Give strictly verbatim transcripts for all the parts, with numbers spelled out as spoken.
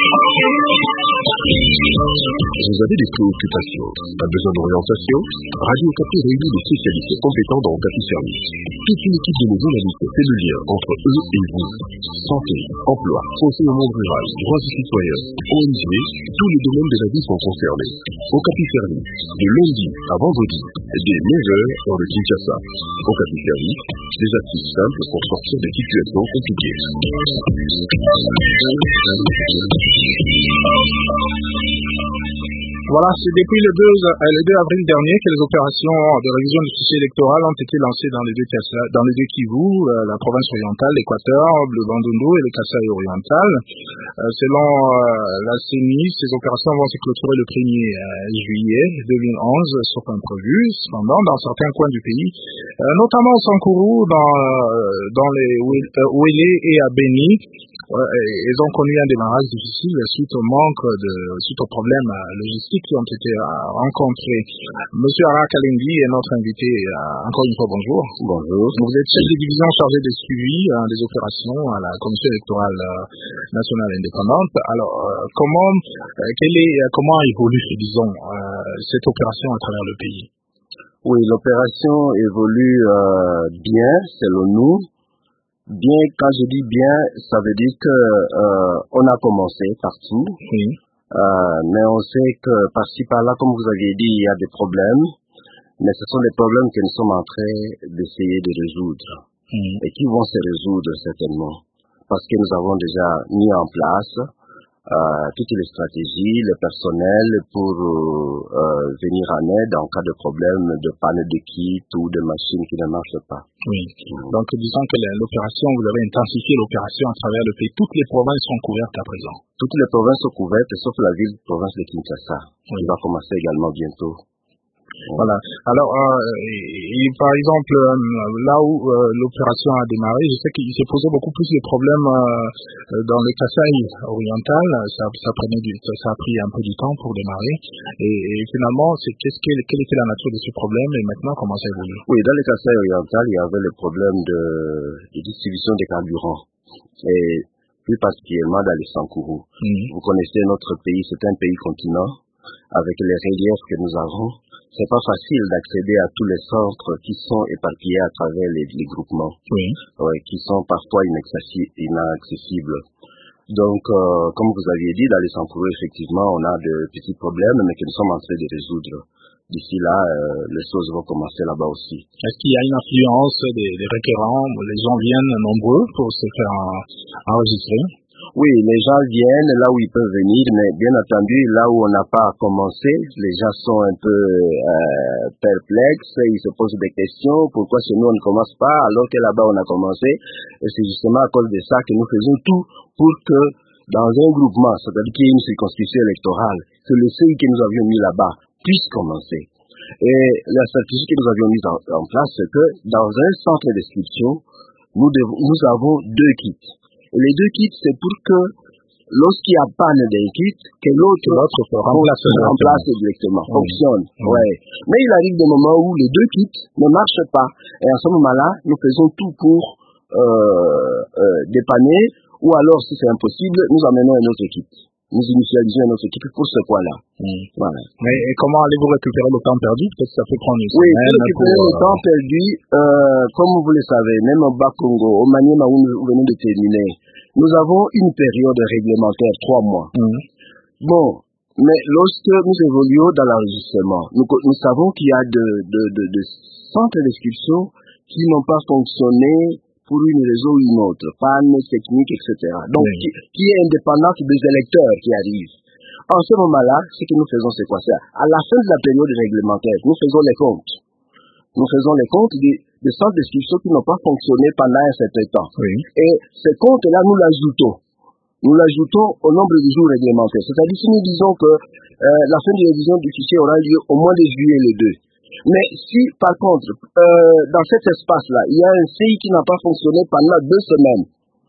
Vous avez des préoccupations, un besoin d'orientation? Radio Okapi réunit des spécialistes compétents dans Okapi Service. Toute une équipe de nos journalistes fait le lien entre eux et vous. Santé, emploi, conseil au monde rural, droits des citoyens, O N G, tous les domaines de la vie sont concernés. Okapi Service, de lundi à vendredi, dès neuf heures dans le Kinshasa. Okapi Service, des astuces simples pour sortir des situations compliquées. Voilà, c'est depuis le deux, le deux avril dernier que les opérations de révision du fichier électoral ont été lancées dans les deux, dans les deux Kivu, la province orientale, l'Équateur, le Bandundu et le Kasaï oriental. Selon la C E N I, ces opérations vont se clôturer le premier juillet deux mille onze, sauf imprévu. Cependant, dans certains coins du pays, notamment au Sankourou, dans, dans les Ouélé et à Beni, ils ont connu un démarrage difficile suite au manque de, suite aux problèmes logistiques qui ont été rencontrés. Monsieur Ara Kalendi est notre invité. Encore une fois, bonjour. Bonjour. Vous êtes chef de division chargé de suivi hein, des opérations à la Commission électorale nationale indépendante. Alors, euh, comment, euh, quelle est, comment évolue, disons, euh, cette opération à travers le pays? Oui, l'opération évolue euh, bien, selon nous. Bien, quand je dis bien, ça veut dire que euh, on a commencé partout, oui. euh, mais on sait que par-ci par-là, comme vous aviez dit, il y a des problèmes, mais ce sont des problèmes que nous sommes en train d'essayer de résoudre oui. et qui vont se résoudre certainement, parce que nous avons déjà mis en place euh, toutes les stratégies, le personnel pour euh, venir en aide en cas de problème de panne de kit ou de machines qui ne marchent pas. Oui. Donc, disons que l'opération, vous avez intensifié l'opération à travers le pays. Toutes les provinces sont couvertes à présent. Toutes les provinces sont couvertes, sauf la ville province de Kinshasa, qui va commencer également bientôt. Voilà. Alors, euh, et, et par exemple, euh, là où euh, l'opération a démarré, je sais qu'il s'est posé beaucoup plus de problèmes euh, dans le Kasaï oriental. Ça, ça, prenait du, ça, ça a pris un peu du temps pour démarrer. Et, et finalement, c'est qu'est-ce que, quelle était la nature de ce problème et maintenant comment ça évolue? Oui, dans le Kasaï oriental, il y avait le problème de, de distribution des carburants. Et plus particulièrement dans les Sankourou. Mmh. Vous connaissez notre pays, c'est un pays continent avec les reliefs que nous avons. C'est pas facile d'accéder à tous les centres qui sont éparpillés à travers les, les groupements, oui. Ouais, qui sont parfois inaccessibles. Donc, euh, comme vous aviez dit, dans les Sankourou, effectivement, on a de petits problèmes, mais que nous sommes en train de résoudre. D'ici là, euh, les choses vont commencer là-bas aussi. Est-ce qu'il y a une influence des, des requérants? Les gens viennent nombreux pour se faire enregistrer? Oui, les gens viennent là où ils peuvent venir, mais bien entendu, là où on n'a pas commencé, les gens sont un peu euh, perplexes, ils se posent des questions, pourquoi chez nous on ne commence pas, alors que là-bas on a commencé, et c'est justement à cause de ça que nous faisons tout pour que dans un groupement, c'est-à-dire qu'il y ait une circonscription électorale, que le seuil que nous avions mis là-bas puisse commencer. Et la stratégie que nous avions mise en, en place, c'est que dans un centre d'inscription, nous, devons, nous avons deux kits. Et les deux kits, c'est pour que lorsqu'il y a panne d'un kit, que l'autre remplace, remplace directement, oui. fonctionne. Oui. Ouais. Mais il arrive des moments où les deux kits ne marchent pas. Et à ce moment-là, nous faisons tout pour euh, euh, dépanner, ou alors, si c'est impossible, nous amenons un autre kit. Nous initialisons notre équipe pour ce point-là. Mmh. Voilà. Mais et comment allez-vous récupérer le temps perdu? Peut-être que ça peut prendre une oui, semaine. Oui, récupérer pour, le euh... temps perdu, euh, comme vous le savez, même au Bas-Congo, au Maniema où nous venons de terminer, nous avons une période réglementaire, trois mois. Mmh. Bon, mais lorsque nous évoluons dans l'enregistrement, nous, nous savons qu'il y a de, de, de, de centres d'inscription qui n'ont pas fonctionné pour une raison ou une autre, panne technique, et cetera. Donc, oui. qui, qui est indépendante des électeurs qui arrivent. En ce moment-là, ce que nous faisons, c'est quoi? C'est à la fin de la période réglementaire, nous faisons les comptes. Nous faisons les comptes des, des centres d'inscription qui n'ont pas fonctionné pendant un certain temps. Oui. Et ces comptes-là, nous l'ajoutons. Nous l'ajoutons au nombre de jours réglementaires. C'est-à-dire, si nous disons que euh, la fin de la révision du fichier aura lieu au mois de juillet le deux. Mais si, par contre, euh, dans cet espace-là, il y a un C I qui n'a pas fonctionné pendant deux semaines,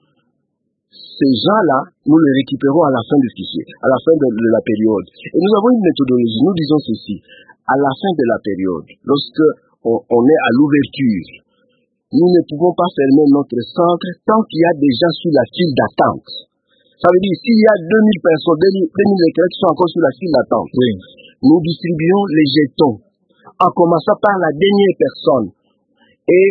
ces gens-là, nous les récupérons à la fin du fichier, à la fin de, de la période. Et nous avons une méthodologie, nous disons ceci, à la fin de la période, lorsque on, on est à l'ouverture, nous ne pouvons pas fermer notre centre tant qu'il y a des gens sur la file d'attente. Ça veut dire, s'il y a deux mille personnes, deux mille électeurs qui sont encore sur la file d'attente, oui. nous distribuons les jetons en commençant par la dernière personne. Et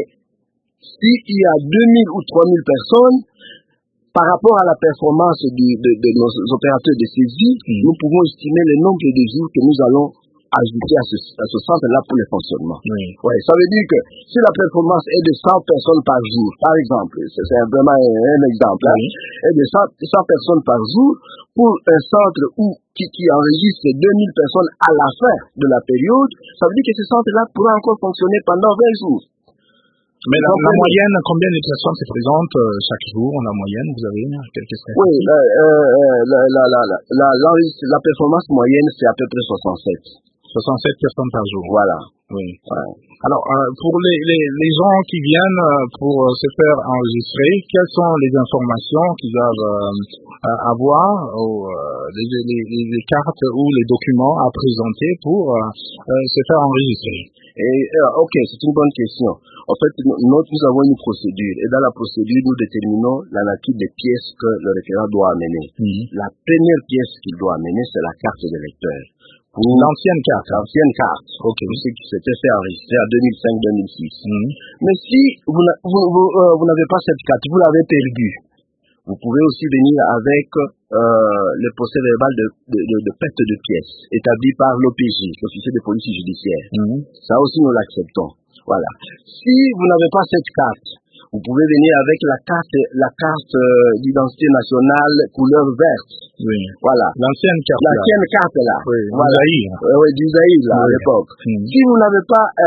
s'il y a deux mille ou trois mille personnes, par rapport à la performance de, de, de nos opérateurs de saisie, mmh. nous pouvons estimer le nombre de jours que nous allons ajouter à ce, à ce centre-là pour le fonctionnement. Oui. Ouais, ça veut dire que si la performance est de cent personnes par jour, par exemple, c'est vraiment un, un exemple, oui. hein, est de cent, cent personnes par jour, pour un centre où, qui, qui enregistre deux mille personnes à la fin de la période, ça veut dire que ce centre-là pourra encore fonctionner pendant vingt jours. Mais la, la moyenne, combien de personnes se présentent euh, chaque jour, la moyenne, vous avez quelques statistiques? Oui, euh, euh, la, la, la, la, la, la, la performance moyenne, c'est à peu près soixante-sept. soixante-sept personnes par jour. Voilà. Oui. Ouais. Alors, euh, pour les, les, les gens qui viennent pour euh, se faire enregistrer, quelles sont les informations qu'ils doivent euh, avoir, ou, euh, les, les, les cartes ou les documents à présenter pour euh, euh, se faire enregistrer? Et, euh, ok, c'est une bonne question. En fait, nous, nous avons une procédure, et dans la procédure, nous déterminons la nature des pièces que le référent doit amener. Mm-hmm. La première pièce qu'il doit amener, c'est la carte de lecteur. Pour l'ancienne carte. L'ancienne carte. Ok. Pour ceux qui s'étaient fait enregistrer en deux mille cinq deux mille six. Mm-hmm. Mais si vous, vous, vous, euh, vous n'avez pas cette carte, vous l'avez perdue. Vous pouvez aussi venir avec euh, le procès verbal de, de, de, de perte de pièces établi par l'O P J, l'officier de police judiciaire. Mm-hmm. Ça aussi, nous l'acceptons. Voilà. Si vous n'avez pas cette carte, vous pouvez venir avec la carte, la carte euh, d'identité nationale couleur verte. Oui. Voilà. L'ancienne carte. L'ancienne là. carte là. Oui. Voilà. Du Zaïre. Euh, oui, du Zaïre là, oui. à l'époque. Mm. Si vous n'avez pas euh,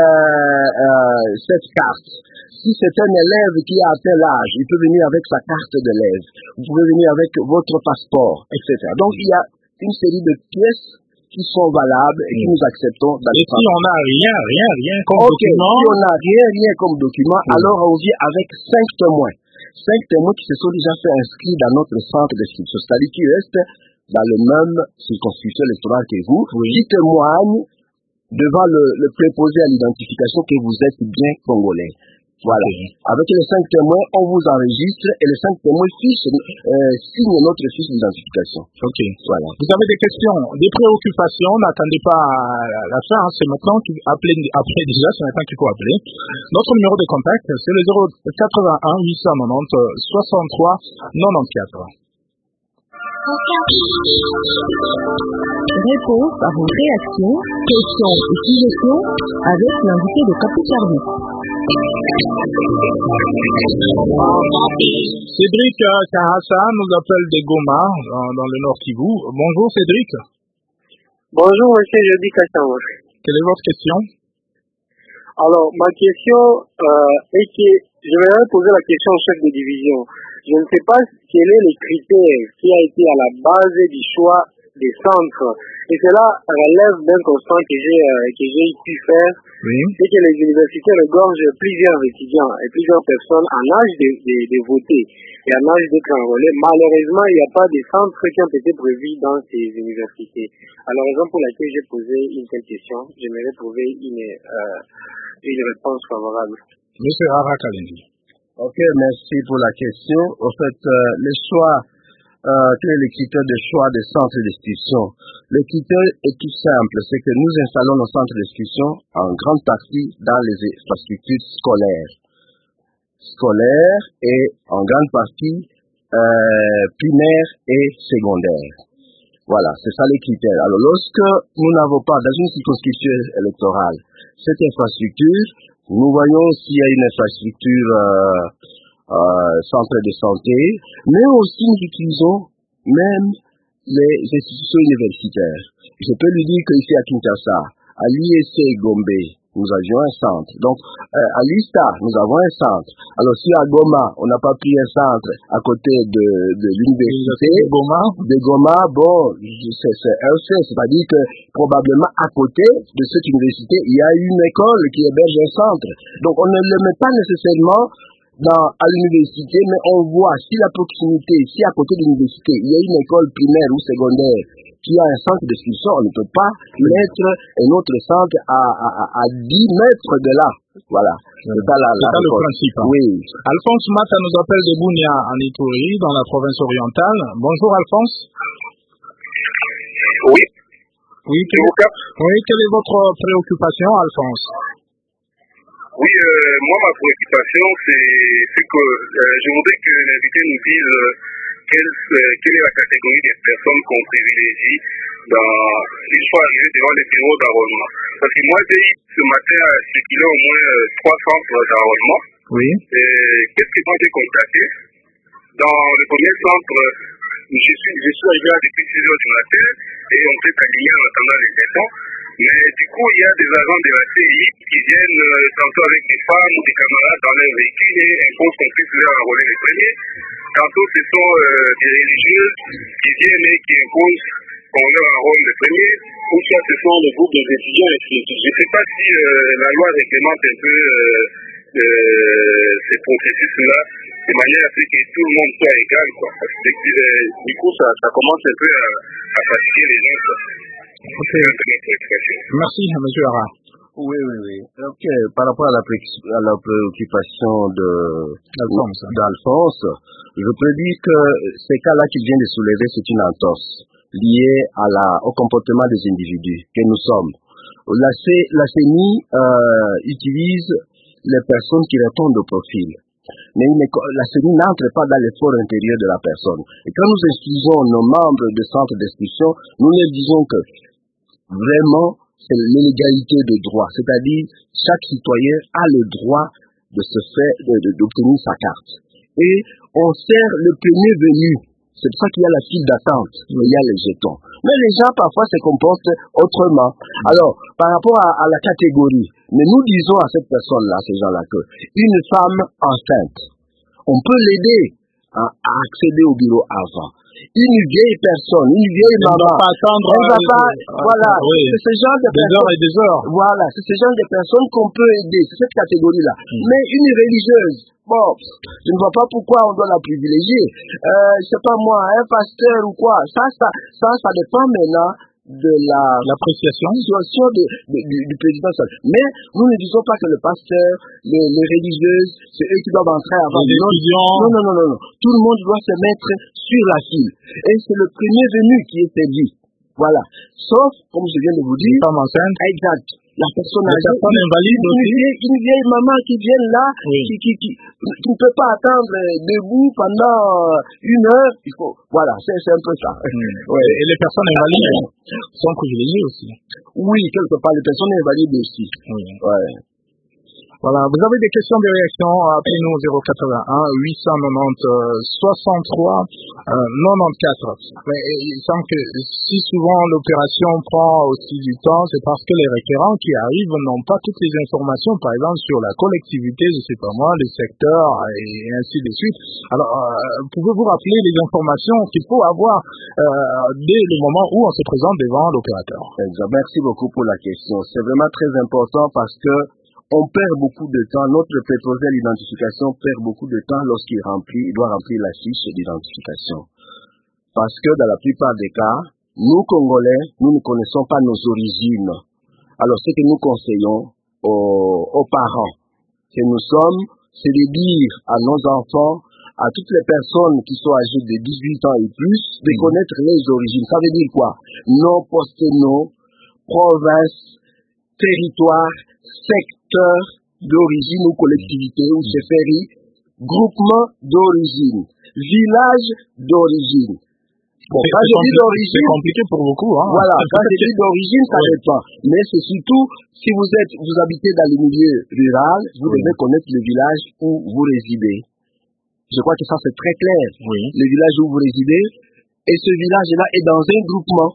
euh, cette carte, si c'est un élève qui a atteint l'âge, il peut venir avec sa carte d'élève. Vous pouvez venir avec votre passeport, et cetera. Donc il y a une série de pièces qui sont valables et que nous acceptons d'accepter. Et si on n'a rien, rien, rien comme okay, document? Si on n'a rien, rien comme document, oui. alors on vient avec cinq témoins. Cinq témoins qui se sont déjà fait inscrits dans notre centre d'inscription. C'est-à-dire qui restent dans le même circonscription électorale que vous, oui. qui témoignent devant le, le préposé à l'identification que vous êtes bien congolais. Voilà. Okay. Avec les cinq témoins, on vous enregistre et les cinq témoins fichent, euh, signent notre fiche d'identification. Ok. Voilà. Vous avez des questions, des préoccupations, n'attendez pas à la fin, hein, c'est maintenant qu'il appelez, appelez déjà, c'est maintenant qu'il faut appeler. Notre numéro de contact, c'est le zéro quatre-vingt-un huit cent quatre-vingt-dix soixante-trois quatre-vingt-quatorze. Réponse à vos réactions, questions et suggestions avec l'invité de Capi Service. Cédric Kahassa nous appelle de Goma, dans, dans le Nord Kivu. Bonjour Cédric. Bonjour monsieur Jody Kassama. Quelle est votre question? Alors, ma question euh, est que je vais poser la question au chef de division. Je ne sais pas quel est le critère qui a été à la base du choix des centres. Et cela relève d'un constat que j'ai euh, que j'ai pu faire. Oui. C'est que les universités regorgent plusieurs étudiants et plusieurs personnes en âge de, de, de voter et en âge d'être enrôlés. Malheureusement, il n'y a pas de centres qui ont été prévus dans ces universités. Alors, raison pour laquelle j'ai posé une telle question, j'aimerais trouver une, euh, une réponse favorable. Monsieur Arakalendi. Ok, merci pour la question. En fait, euh, le choix, euh, quel est le critère de choix des centres d'instruction? Le critère est tout simple, c'est que nous installons nos centres d'instruction en grande partie dans les infrastructures scolaires. Scolaires et en grande partie euh, primaires et secondaires. Voilà, c'est ça les critères. Alors, lorsque nous n'avons pas, dans une circonscription électorale, cette infrastructure, nous voyons s'il y a une infrastructure euh, euh, centre de santé, mais aussi nous utilisons même les institutions universitaires. Je peux lui dire qu'ici à Kinshasa, à l'I E C Gombe, nous avions un centre. Donc, euh, à l'I S T A, nous avons un centre. Alors, si à Goma, on n'a pas pris un centre à côté de, de l'université de Goma, de Goma, bon, c'est, c'est un fait. C'est-à-dire que probablement à côté de cette université, il y a une école qui héberge un centre. Donc, on ne le met pas nécessairement dans, à l'université, mais on voit si la proximité, si à côté de l'université, il y a une école primaire ou secondaire qui a un centre d'instruction, on ne peut pas mettre un autre centre à, à, à dix mètres de là. Voilà. Oui. C'est ça, la, la c'est ça le principe. Hein. Oui. Alphonse Mata nous appelle de Bounia en Ituri, dans la province orientale. Bonjour Alphonse. Oui. Oui, quelle, oui, quelle est votre préoccupation, Alphonse? Oui, euh, moi, ma préoccupation, c'est que euh, je voudrais que l'invité nous dise euh, quelle, euh, quelle est la catégorie des personnes qu'on privilégie dans une fois arrivé devant les bureaux d'enrôlement. Parce que moi, j'ai eu ce matin à circuler au moins euh, trois centres d'enrôlement. Oui. Qu'est-ce que moi j'ai constaté? Dans le premier centre, je suis, je suis arrivé là depuis six heures du matin et on s'est aligné en attendant les personnes. Mais du coup, il y a des agents de la C I qui viennent euh, tantôt avec des femmes ou des camarades dans leur véhicule et imposent qu'on puisse leur enrôler les premiers. Tantôt, ce sont euh, des religieux qui viennent et qui imposent qu'on leur enrôle les premiers. Ou soit ce sont les groupes des étudiants. Je ne sais pas si euh, la loi réglemente un peu euh, euh, ces processus-là de manière à ce que tout le monde soit égal, quoi. Parce que euh, du coup, ça, ça commence un peu à, à fatiguer les gens, quoi. Okay. Merci, M. Hara. Oui, oui, oui. Ok, par rapport à la, pré- à la préoccupation de d'Alphonse, d'Alphonse, je peux dire que ces cas-là qu'il vient de soulever, c'est une entorse liée à la, au comportement des individus que nous sommes. La, C, la C E N I euh, utilise les personnes qui répondent au profil. Mais la C E N I n'entre pas dans l'effort intérieur de la personne. Et quand nous instruisons nos membres de centres d'instruction, nous leur disons que vraiment, c'est l'égalité de droit. C'est-à-dire, chaque citoyen a le droit de se faire, de, de, d'obtenir sa carte. Et on sert le premier venu. C'est pour ça qu'il y a la file d'attente, il y a les jetons. Mais les gens, parfois, se comportent autrement. Alors, par rapport à, à la catégorie, mais nous disons à cette personne-là, ces gens-là, que une femme enceinte, on peut l'aider à, à accéder au bureau avant. Une vieille personne, une vieille elle maman, pas attendre, elle va euh, pas, euh, voilà, oui. c'est ce genre de des personnes. heures et des heures. Voilà, c'est ce genre de personnes qu'on peut aider, c'est cette catégorie-là. Mm. Mais une religieuse, bon, je ne vois pas pourquoi on doit la privilégier. Euh, je sais pas moi, un pasteur ou quoi, ça, ça, ça, ça dépend maintenant de la l'appréciation situation de, de, du, du président. Mais nous ne disons pas que le pasteur, les, les religieuses, c'est eux qui doivent entrer avant. Les étudiants. Non, non, non, non, non. Tout le monde doit se mettre sur la file. Et c'est le premier venu qui est servi. Voilà. Sauf, comme je viens de vous dire, une femme enceinte. Exact. La personne âgée, invalide une, aussi. Vieille, une vieille maman qui vient là, oui. qui, qui, qui, qui ne peut pas attendre debout pendant une heure. Il faut, voilà, c'est, c'est un peu ça. Mmh. Ouais. Et les personnes invalides sont privilégiées aussi. Oui, quelque part, les personnes invalides aussi. Oui. Ouais. Voilà, vous avez des questions, des réactions, appelez-nous au zéro quatre-vingt-un huit cent quatre-vingt-dix soixante-trois quatre-vingt-quatre. Mais il semble que si souvent l'opération prend aussi du temps, c'est parce que les requérants qui arrivent n'ont pas toutes les informations, par exemple sur la collectivité, je sais pas moi, les secteurs et ainsi de suite. Alors, euh, pouvez-vous rappeler les informations qu'il faut avoir euh, dès le moment où on se présente devant l'opérateur? Merci beaucoup pour la question. C'est vraiment très important parce que on perd beaucoup de temps, notre préposé à l'identification perd beaucoup de temps lorsqu'il remplit, il doit remplir la fiche d'identification. Parce que dans la plupart des cas, nous Congolais, nous ne connaissons pas nos origines. Alors ce que nous conseillons aux, aux parents, que nous sommes, c'est de dire à nos enfants, à toutes les personnes qui sont âgées de dix-huit ans et plus, de mmh. connaître les origines. Ça veut dire quoi? Nom, poste, nom, province, territoire, secteur d'origine ou collectivité ou chefferie, groupement d'origine, village d'origine. Bon, c'est, quand je dis d'origine, c'est compliqué pour beaucoup, hein. Voilà, quand je dis d'origine, ça oui. dépend. Mais c'est surtout, si vous êtes, vous habitez dans le milieu rural, vous oui. devez connaître le village où vous résidez. Je crois que ça c'est très clair. Oui. Le village où vous résidez, et ce village-là est dans un groupement.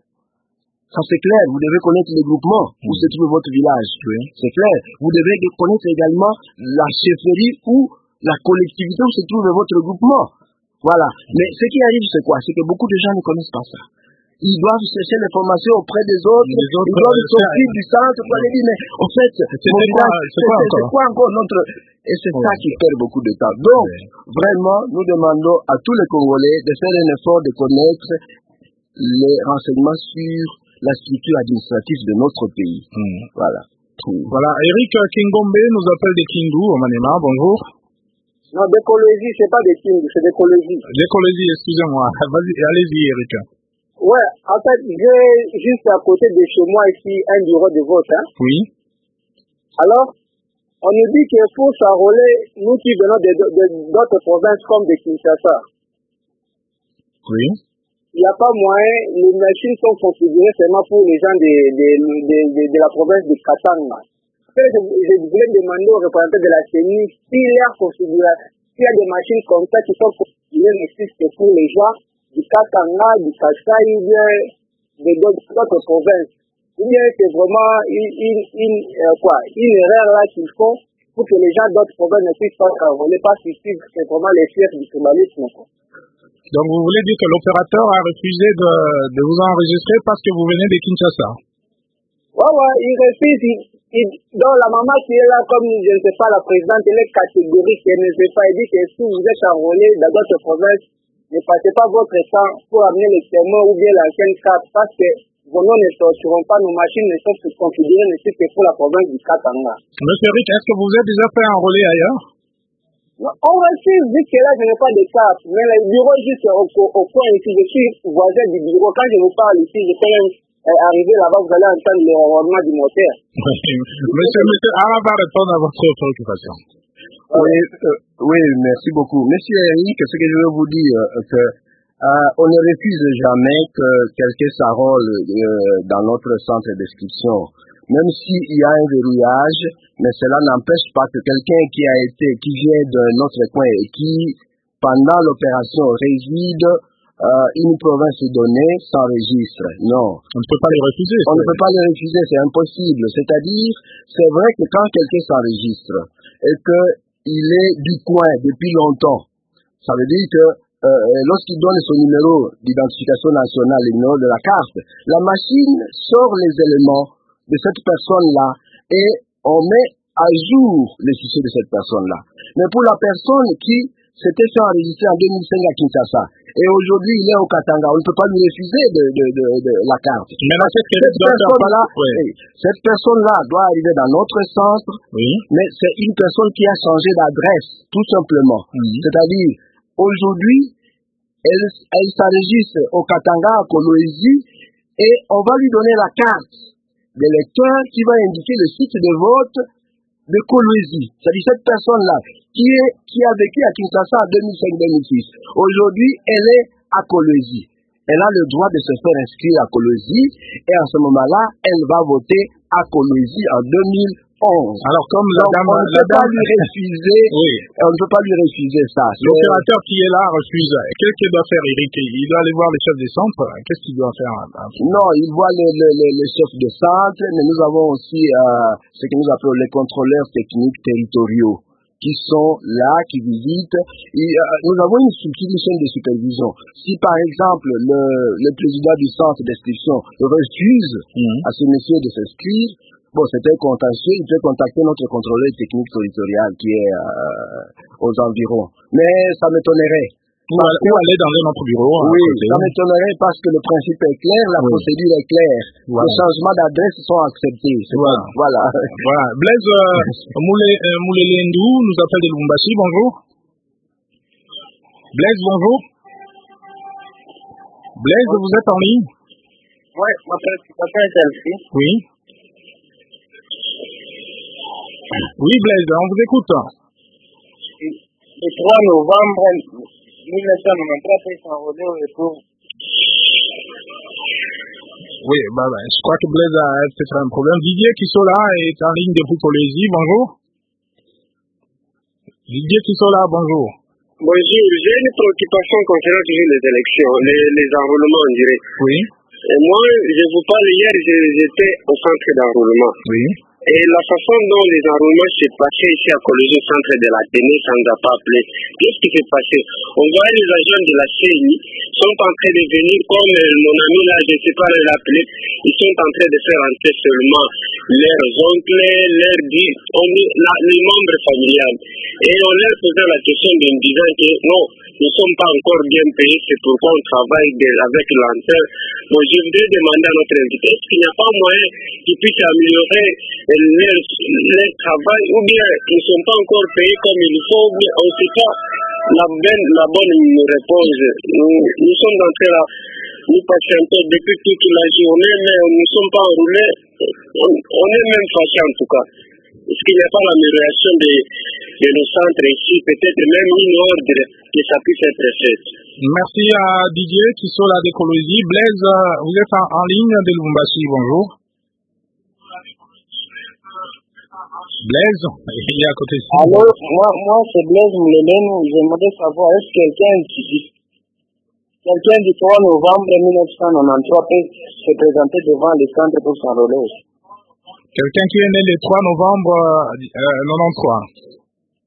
Ça c'est clair, vous devez connaître le groupement où se trouve votre village. Oui. C'est clair. Vous devez connaître également la chefferie ou la collectivité où se trouve votre groupement. Voilà. Mais ce qui arrive, c'est quoi? C'est que beaucoup de gens ne connaissent pas ça. Ils doivent chercher l'information auprès des autres. Les autres ils doivent euh, sortir du centre pour aller dire, mais en fait, c'est, c'est, quoi, village, c'est, quoi, c'est, c'est quoi encore notre... Et c'est oui. ça qui perd beaucoup de temps. Donc, oui. vraiment, nous demandons à tous les Congolais de faire un effort de connaître les renseignements sur la structure administrative de notre pays. Mmh. Voilà. Voilà, Eric Kingombe nous appelle de Kindu, au Maniema, bonjour. Non, d'écologie, c'est pas des Kindu, c'est d'écologie. D'écologie, excusez-moi. Vas-y, allez-y, Eric. Ouais, en fait, j'ai juste à côté de chez moi ici un bureau de vote. Hein. Oui. Alors, on nous dit qu'il faut s'enrôler, nous qui venons d'autres provinces comme de Kinshasa. Oui. Il n'y a pas moyen, les machines sont configurées seulement pour les gens de, de, de, de, de la province de Katanga. Je, je voulais demander aux représentants de la C E N I s'il y a configuré, s'il y a des machines comme ça qui sont configurées, mais si c'est pour les gens du Katanga, du Kasai, ou bien de d'autres provinces. Ou bien c'est vraiment une, une, une, euh, quoi, une erreur là qu'ils font pour que les gens d'autres provinces ne puissent pas s'enrôler, pas suivre, c'est vraiment les fiefs du tribalisme. Donc vous voulez dire que l'opérateur a refusé de, de vous enregistrer parce que vous venez de Kinshasa? Ouais, ouais, il refuse. Il, il, donc la maman qui est là, comme je ne sais pas, la présidente, elle est catégorique, elle ne sait pas, elle dit que si vous êtes enrôlé dans d'autres provinces, ne passez pas votre temps pour amener les témoins ou bien l'ancienne carte parce que vos noms ne sortiront pas, nos machines ne sont configurées, ne sont que pour la province du Katanga. Monsieur Rick, est-ce que vous êtes déjà fait enrôler ailleurs? Non, on refuse, vu que là je n'ai pas de carte, mais le bureau juste au, au, au coin ici, je suis voisin du bureau. Quand je vous parle ici, je peux même euh, arriver là-bas, vous allez entendre le ronronnement du moteur. Monsieur, monsieur, Ara va répondre à votre préoccupation. Oui, euh, oui, merci beaucoup. Monsieur Eric, ce que je veux vous dire, euh, que euh, on ne refuse jamais que quelqu'un s'enrôle euh, dans notre centre d'inscription. Même s'il y a un verrouillage, mais cela n'empêche pas que quelqu'un qui a été, qui vient de notre coin et qui, pendant l'opération, réside euh, une province donnée, s'enregistre. Non. On ne peut pas les refuser. On ne peut pas les refuser, c'est impossible. C'est-à-dire, c'est vrai que quand quelqu'un s'enregistre et qu'il est du coin depuis longtemps, ça veut dire que euh, lorsqu'il donne son numéro d'identification nationale, le numéro de la carte, la machine sort les éléments de cette personne-là et on met à jour les fichiers de cette personne-là. Mais pour la personne qui s'était fait enregistrer en deux mille cinq à Kinshasa et aujourd'hui il est au Katanga, on ne peut pas lui refuser de, de, de, de la carte. Mais là, cette, cette personne-là, oui. cette personne-là doit arriver dans notre centre, oui. mais c'est une personne qui a changé d'adresse, tout simplement. Oui. C'est-à-dire, aujourd'hui, elle, elle s'enregistre au Katanga, à Kolwezi, et on va lui donner la carte de lecteur qui va indiquer le site de vote de Kolwezi. C'est-à-dire cette personne-là qui, est, qui a vécu à Kinshasa en deux mille cinq deux mille six. Aujourd'hui, elle est à Kolwezi. Elle a le droit de se faire inscrire à Kolwezi et à ce moment-là, elle va voter à Kolwezi en deux mille onze. Alors comme la Donc, dame, on ne la peut dame... pas lui refuser, oui. on ne peut pas lui refuser ça. L'opérateur qui est là refuse. Qu'est-ce qu'il doit faire, Eric? Il doit aller voir les chefs des centres. Qu'est-ce qu'il doit faire? Non, il voit les, les, les, les chefs de centre, mais nous avons aussi euh, ce que nous appelons les contrôleurs techniques territoriaux qui sont là, qui visitent. Et, euh, nous avons une structure, une chaîne de supervision. Si par exemple le, le président du centre d'inscription refuse mmh. à ce monsieur de s'inscrire, bon, c'est un contentieux, il peut contacter notre contrôleur technique territorial qui est euh, aux environs. Mais ça m'étonnerait. Ou aller dans un autre bureau. Oui, ça m'étonnerait parce que le principe est clair, la oui. procédure est claire. Voilà. Les changements d'adresse sont acceptés. Voilà. Voilà. voilà. Blaise euh, Moulelendou nous appelle de Lubumbashi. Bonjour. Blaise, bonjour. Blaise, vous êtes en ligne? Oui, ma préoccupation est celle-ci. Oui. Oui, Blaise, on vous écoute. Le trois novembre mille neuf cent quatre-vingt-treize, ils sont revenus au retour. Oui, bah, bah, je crois que Blaise a peut-être un problème. Didier Kissola est en ligne depuis Kolwezi. Bonjour. Didier Kissola, bonjour. Bonjour, j'ai une préoccupation concernant toujours les élections, les, les enrôlements, on dirait. Oui. Et moi, je vous parle hier, j'étais au centre d'enrôlement. Oui. Et la façon dont les enrôlements s'est passé ici à Kolwezi, au centre de la T N I, ça ne nous a pas appelé. Qu'est-ce qui s'est passé? On voit les agents de la C E N I sont en train de venir, comme mon ami là, je ne sais pas l'appeler, ils sont en train de faire entrer seulement leurs oncles, leurs dits, les membres familiaux. Et on leur posait la question en disant que non, ne sommes pas encore bien payés, c'est pourquoi on travaille avec lenteur. Bon, je voudrais demander à notre invité, est-ce qu'il n'y a pas moyen qu'ils puissent améliorer leur, leur travail, ou bien ils ne sont pas encore payés comme il faut, ou bien on ne sait pas la bonne, la bonne réponse. Nous, nous sommes en train de nous passer un peu depuis toute la journée, mais nous ne sommes pas enroulés. On, on est même fâchés en tout cas. Est-ce qu'il n'y a pas l'amélioration de, de nos centres ici, peut-être même une ordre que ça puisse être fait? Merci à Didier qui sont là d'écologie. Blaise, vous êtes en, en ligne de Lubumbashi, bonjour. Blaise, il est à côté de vous. Alors, moi, moi c'est Blaise Moulenen. J'aimerais savoir, est-ce que quelqu'un qui quelqu'un du trois novembre mille neuf cent quatre-vingt-treize peut se présenter devant les centres pour s'enrôler? Quelqu'un qui est né le trois novembre euh, quatre-vingt-treize.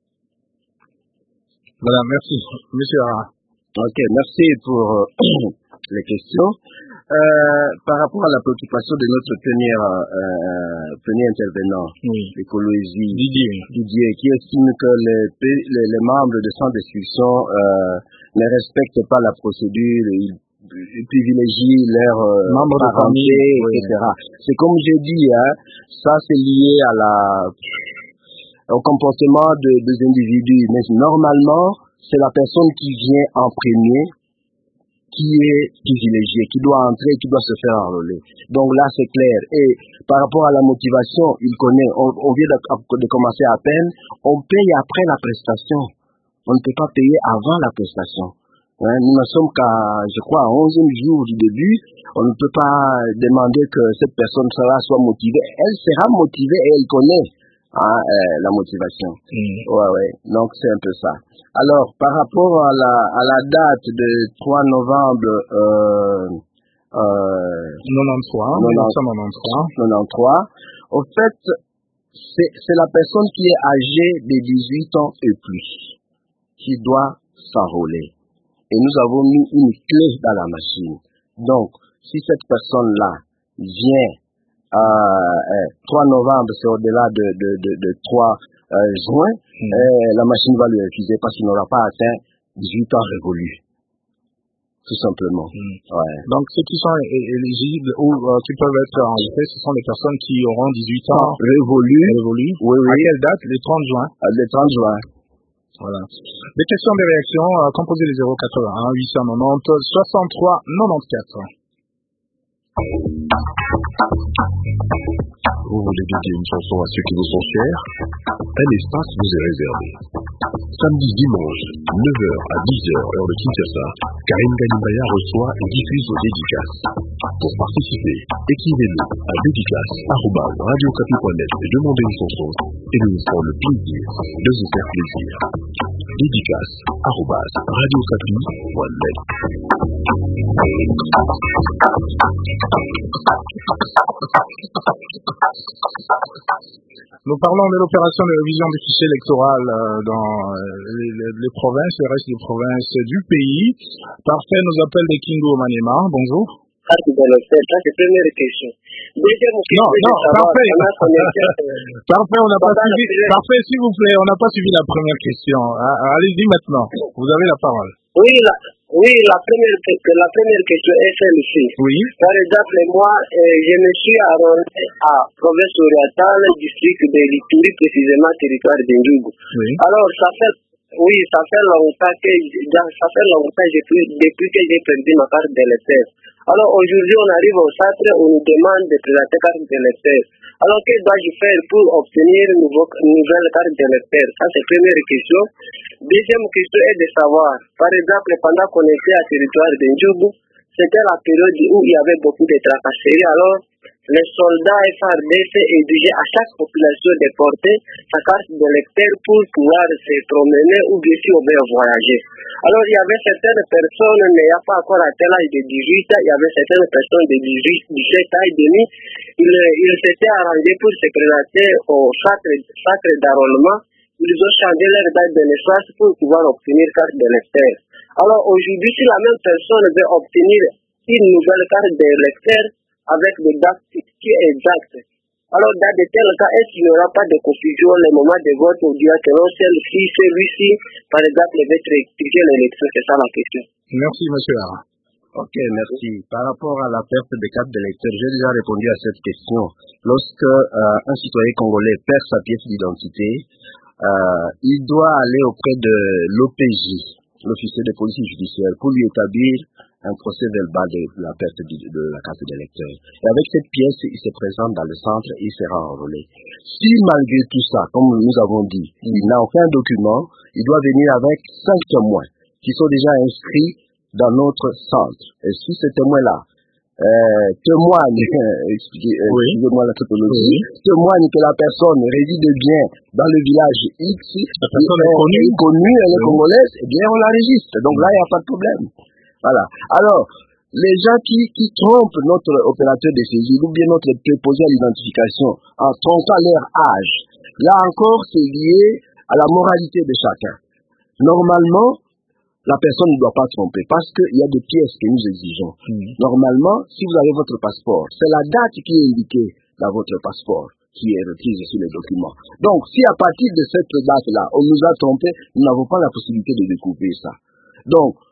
Voilà, merci. Monsieur Ara. Ok, merci pour euh, les questions. Euh, par rapport à la préoccupation de notre premier, euh, premier intervenant, oui. l'écologie, Didier. Didier, qui estime que les, les, les membres de centre d'instruction euh, ne respectent pas la procédure, ils, ils privilégient leur euh, membres de famille, et oui. cetera. C'est comme j'ai dit, hein, ça c'est lié à la, au comportement de, des individus. Mais normalement, c'est la personne qui vient en premier qui est privilégié, qui doit entrer, qui doit se faire enrôler. Donc là, c'est clair. Et par rapport à la motivation, il connaît, on, on vient de, de commencer à peine, on paye après la prestation. On ne peut pas payer avant la prestation. Hein, nous ne sommes qu'à, je crois, à onzième jour du début. On ne peut pas demander que cette personne sera soit motivée. Elle sera motivée et elle connaît hein, euh, la motivation. Mm. Ouais, ouais. Donc c'est un peu ça. Alors, par rapport à la, à la date de trois novembre euh, euh, quatre-vingt-treize, mille neuf cent quatre-vingt-treize. quatre-vingt-treize, au fait, c'est, c'est la personne qui est âgée de dix-huit ans et plus qui doit s'enrôler. Et nous avons mis une clé dans la machine. Donc, si cette personne-là vient euh, euh, trois novembre, c'est au-delà de, de, de, de trois euh, juin, mmh. euh, la machine va lui refuser parce qu'il n'aura pas atteint dix-huit ans révolus. Tout simplement. Mmh. Ouais. Donc, ceux qui sont éligibles ou euh, qui peuvent être enregistrés, ce sont les personnes qui auront dix-huit ans révolus. révolus. Oui, oui. À quelle date? Le trente juin. Euh, le trente juin. Voilà. Des questions, des réactions, euh, composez les zéro quatre-vingt-un huit cent quatre-vingt-dix soixante-trois quatre-vingt-quatorze. Vous voulez dédier une chanson à ceux qui vous sont chers? Un espace vous est réservé. Samedi, dimanche, neuf heures à dix heures, heure de Kinshasa, Karine Ganimaya reçoit et diffuse vos dédicaces. Pour participer, écrivez-nous à dédicace arobase radiocapi point net et demandez une chanson et nous nous ferons le plaisir de vous faire plaisir. Dédicace arobase radiocapi point net. Nous parlons de l'opération de révision du fichier électoral dans les, les, les provinces, le reste des provinces du pays. Parfait, nous appelle de Kingo Maniema. Bonjour. Ça, c'est la première question. Deuxième question. Non, non, parfait. Parfait, on n'a pas suivi. Parfait, s'il vous plaît, on n'a pas suivi la première question. Allez-y maintenant. Vous avez la parole. Oui, la, oui, la première, la première question est celle-ci. Oui. Par exemple, moi, euh, je me suis arrondé à province orientale, district de l'Ituri, précisément territoire d'Indjougou. Oui. Alors, ça fait, oui, ça fait longtemps que, ça fait longtemps depuis, depuis que j'ai perdu ma carte d'électeur. Alors, aujourd'hui, on arrive au centre, on nous demande de présenter carte d'électeur. Alors, que dois-je faire pour obtenir une nouvelle carte d'électeur? Ça, c'est la première question. Deuxième question est de savoir, par exemple, pendant qu'on était à territoire d'Indjougou, c'était la période où il y avait beaucoup de tracasseries. Alors, les soldats F A R D C exigeaient à chaque population de porter sa carte d'électeur pour pouvoir se promener ou bien si on veut voyager. Alors, il y avait certaines personnes n'ayant pas encore atteint l'âge de dix-huit ans, il y avait certaines personnes de dix-huit, dix-sept ans et demi, ils, ils s'étaient arrangés pour se présenter au centre, centre d'enrôlement. Ils ont changé leur date de naissance pour pouvoir obtenir carte d'électeur. Alors, aujourd'hui, si la même personne veut obtenir une nouvelle carte d'électeur avec des dates qui est exacte, Alors, dans de tels cas, est-ce qu'il n'y aura pas de confusion le moment de vote ou bien selon celle si celui-ci, par exemple, va expliquer l'élection? C'est ça la question. Merci, monsieur Hara. Ok, merci. Par rapport à la perte des cartes d'électeurs, j'ai déjà répondu à cette question. Lorsque euh, un citoyen congolais perd sa pièce d'identité, euh, il doit aller auprès de l'O P J, l'officier de police judiciaire, pour lui établir un procès verbal de la perte de, de la carte d'électeur. Et avec cette pièce, il se présente dans le centre et il sera enrôlé. Si malgré tout ça, comme nous avons dit, il n'a aucun document, il doit venir avec cinq témoins qui sont déjà inscrits dans notre centre. Et si ces témoins-là euh, témoignent, euh, excusez-moi la typologie, oui. témoignent que la personne réside bien dans le village X, la personne est connue, est connue, elle est oui. congolaise, eh bien on la registre. Donc là, il n'y a pas de problème. Voilà. Alors, les gens qui, qui trompent notre opérateur de saisie ou bien notre préposé à l'identification en trompant leur âge, là encore, c'est lié à la moralité de chacun. Normalement, la personne ne doit pas tromper parce qu'il y a des pièces que nous exigeons. Mmh. Normalement, si vous avez votre passeport, c'est la date qui est indiquée dans votre passeport qui est reprise sur les documents. Donc, si à partir de cette date-là, on nous a trompé, nous n'avons pas la possibilité de découvrir ça. Donc,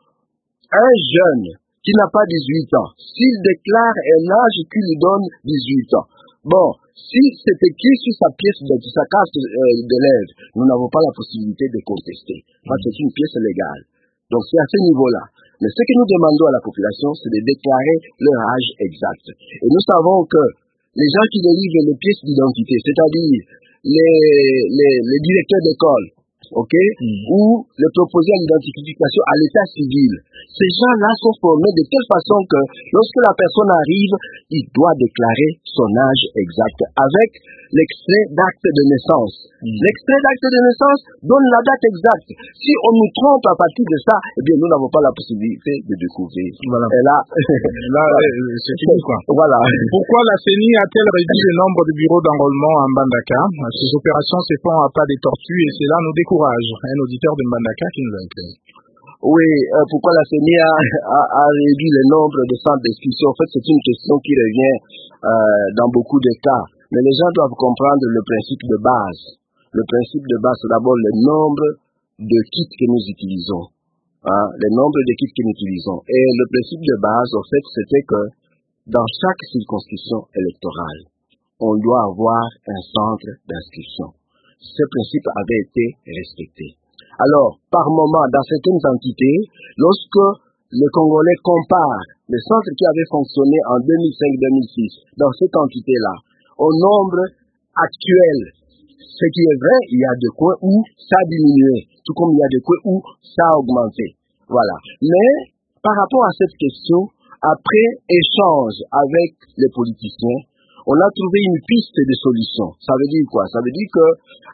un jeune qui n'a pas dix-huit ans, s'il déclare un âge qui lui donne dix-huit ans, bon, si c'est écrit sur sa pièce de sa carte euh, d'élève, nous n'avons pas la possibilité de contester. Parce que c'est une pièce légale. Donc c'est à ce niveau-là. Mais ce que nous demandons à la population, c'est de déclarer leur âge exact. Et nous savons que les gens qui délivrent les pièces d'identité, c'est-à-dire les, les, les directeurs d'école, ok, mm. ou les proposés à l'identification à l'état civil, ces gens-là sont formés de telle façon que lorsque la personne arrive, il doit déclarer son âge exact avec l'extrait d'acte de naissance. Mm. L'extrait d'acte de naissance donne la date exacte. Si on nous trompe à partir de ça, eh bien nous n'avons pas la possibilité de découvrir. Voilà. Et là, là c'est fini quoi. Voilà. Pourquoi la C E N I a-t-elle réduit le nombre de bureaux d'enrôlement à Mbandaka? Ces opérations se font à pas des tortues et cela nous décourage. Un auditeur de Mbandaka qui nous a écrit. Oui, euh, pourquoi la C E N I a, a, a réduit le nombre de centres d'inscription? En fait, c'est une question qui revient euh, dans beaucoup de cas. Mais les gens doivent comprendre le principe de base. Le principe de base, c'est d'abord le nombre de kits que nous utilisons. Hein, le nombre de kits que nous utilisons. Et le principe de base, en fait, c'était que dans chaque circonscription électorale, on doit avoir un centre d'inscription. Ce principe avait été respecté. Alors, par moment, dans certaines entités, lorsque les Congolais comparent les centres qui avaient fonctionné en deux mille cinq deux mille six dans cette entité-là, au nombre actuel, ce qui est vrai, il y a des coins où ça a diminué, tout comme il y a des coins où ça a augmenté. Voilà. Mais, par rapport à cette question, après échange avec les politiciens, on a trouvé une piste de solution. Ça veut dire quoi? Ça veut dire que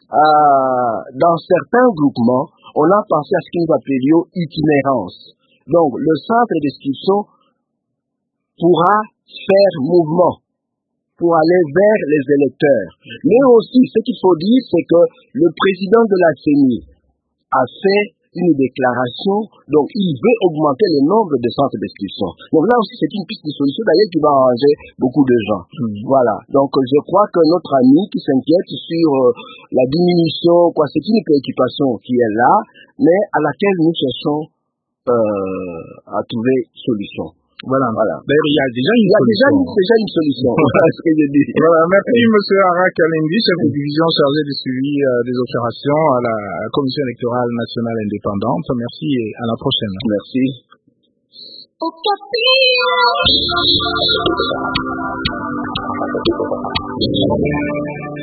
euh, dans certains groupements, on a pensé à ce que nous appelions itinérance. Donc, le centre d'inscription pourra faire mouvement pour aller vers les électeurs. Mais aussi, ce qu'il faut dire, c'est que le président de la C E N I a fait une déclaration, donc il veut augmenter le nombre de centres d'inscription. Donc là aussi, c'est une piste de solution d'ailleurs qui va arranger beaucoup de gens. Mmh. Voilà. Donc je crois que notre ami qui s'inquiète sur euh, la diminution, quoi, c'est une préoccupation qui est là, mais à laquelle nous cherchons euh, à trouver solution. Voilà. Voilà. D'ailleurs, il y a déjà une il y a solution. Déjà une, déjà une solution. ce que je dis. Voilà. Merci, monsieur Hara Kalendi, chef de division chargé du suivi euh, des opérations à la Commission électorale nationale indépendante. Merci et à la prochaine. Merci. Au